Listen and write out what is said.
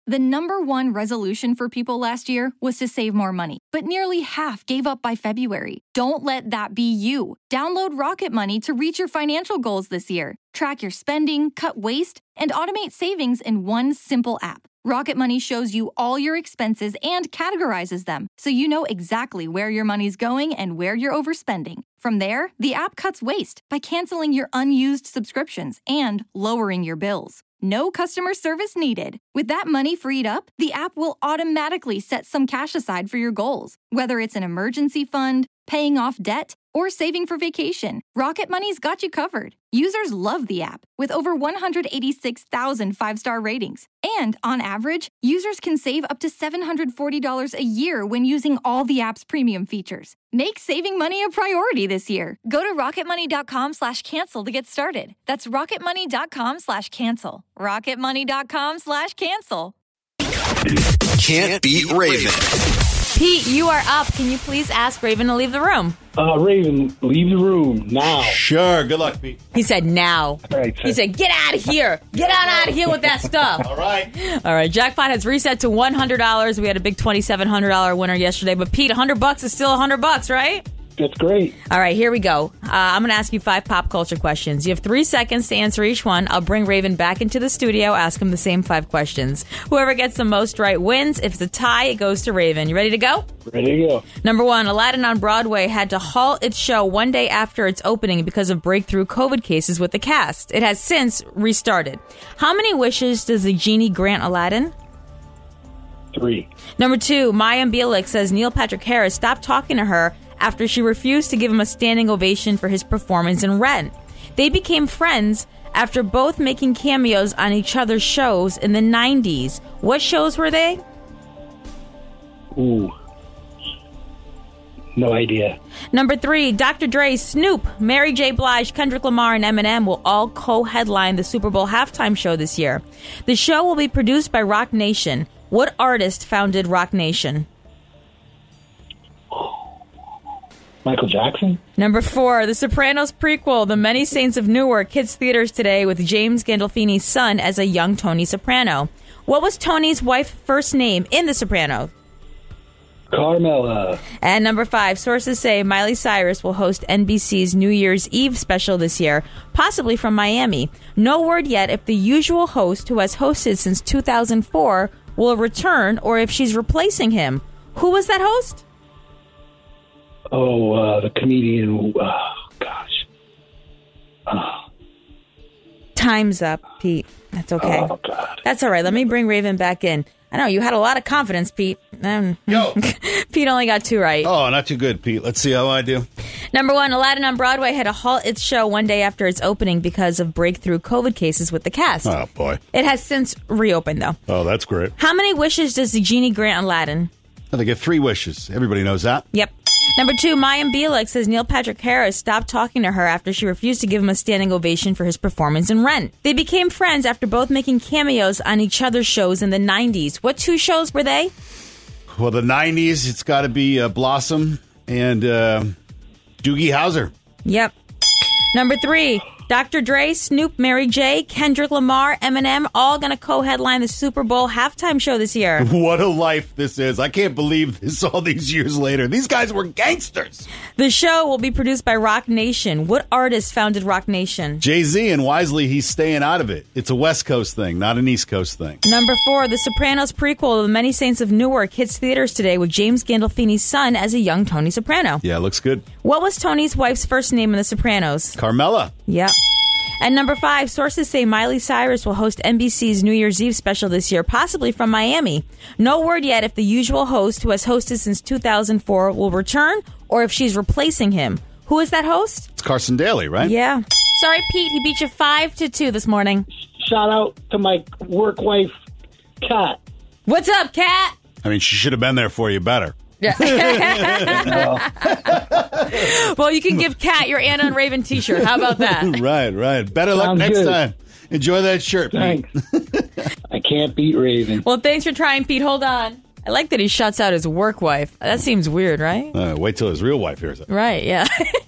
The number one resolution for people last year was to save more money, but nearly half gave up by February. Don't let that be you. Download Rocket Money to reach your financial goals this year. Track your spending, cut waste, and automate savings in one simple app. Rocket Money shows you all your expenses and categorizes them, so you know exactly where your money's going and where you're overspending. From there, the app cuts waste by canceling your unused subscriptions and lowering your bills. No customer service needed. With that money freed up, the app will automatically set some cash aside for your goals. Whether it's an emergency fund, paying off debt, or saving for vacation, Rocket Money's got you covered. Users love the app, with over 186,000 five-star ratings. And on average, users can save up to $740 a year when using all the app's premium features. Make saving money a priority this year. Go to rocketmoney.com/cancel to get started. That's rocketmoney.com/cancel. rocketmoney.com/cancel. Can't beat Raven. Pete, you are up. Can you please ask Raven to leave the room? Raven, leave the room now. Sure. Good luck, Pete. He said now. All right, He said, get out of here. Get out of here with that stuff. All right. All right. Jackpot has reset to $100. We had a big $2,700 winner yesterday. But, Pete, $100 is still $100, right? That's great. All right, here we go. I'm going to ask you 5 pop culture questions. You have 3 seconds to answer each one. I'll bring Raven back into the studio, ask him the same 5 questions. Whoever gets the most right wins. If it's a tie, it goes to Raven. You ready to go? Ready to go. Number 1, Aladdin on Broadway had to halt its show one day after its opening because of breakthrough COVID cases with the cast. It has since restarted. How many wishes does the genie grant Aladdin? 3. Number 2, Mayim Bialik says Neil Patrick Harris stopped talking to her after she refused to give him a standing ovation for his performance in Rent. They became friends after both making cameos on each other's shows in the 90s. What shows were they? Ooh. No idea. Number 3, Dr. Dre, Snoop, Mary J. Blige, Kendrick Lamar, and Eminem will all co-headline the Super Bowl halftime show this year. The show will be produced by Roc Nation. What artist founded Roc Nation? Michael Jackson? Number 4, The Sopranos prequel, The Many Saints of Newark, hits theaters today with James Gandolfini's son as a young Tony Soprano. What was Tony's wife's first name in The Sopranos? Carmela. And number 5, sources say Miley Cyrus will host NBC's New Year's Eve special this year, possibly from Miami. No word yet if the usual host, who has hosted since 2004, will return or if she's replacing him. Who was that host? The comedian. Oh, gosh. Time's up, Pete. That's okay. Oh, God. That's all right. Let me bring Raven back in. I know, you had a lot of confidence, Pete. Yo. Pete only got 2 right. Oh, not too good, Pete. Let's see how I do. Number 1, Aladdin on Broadway had to halt its show one day after its opening because of breakthrough COVID cases with the cast. Oh, boy. It has since reopened, though. Oh, that's great. How many wishes does the genie grant Aladdin? They get 3 wishes. Everybody knows that. Yep. Number 2, Mayim Bialik says Neil Patrick Harris stopped talking to her after she refused to give him a standing ovation for his performance in Rent. They became friends after both making cameos on each other's shows in the 90s. What 2 shows were they? Well, the 90s, it's got to be Blossom and Doogie Howser. Yep. Number 3, Dr. Dre, Snoop, Mary J., Kendrick Lamar, Eminem, all going to co-headline the Super Bowl halftime show this year. What a life this is. I can't believe this all these years later. These guys were gangsters. The show will be produced by Roc Nation. What artist founded Roc Nation? Jay-Z, and wisely, he's staying out of it. It's a West Coast thing, not an East Coast thing. Number 4, The Sopranos prequel, The Many Saints of Newark, hits theaters today with James Gandolfini's son as a young Tony Soprano. Yeah, looks good. What was Tony's wife's first name in The Sopranos? Carmela. Yep. And number 5, sources say Miley Cyrus will host NBC's New Year's Eve special this year, possibly from Miami. No word yet if the usual host, who has hosted since 2004, will return or if she's replacing him. Who is that host? It's Carson Daly, right? Yeah. Sorry, Pete, he beat you 5-2 this morning. Shout out to my work wife, Kat. What's up, Kat? I mean, she should have been there for you better. Yeah. Well, you can give Kat your Anna and Raven t-shirt. How about that? Right. Better luck Sounds next good. time. Enjoy that shirt, Pete. Thanks. I can't beat Raven. Well, thanks for trying, Pete. Hold on. I like that he shuts out his work wife. That seems weird, right? Wait till his real wife hears it. Right, yeah.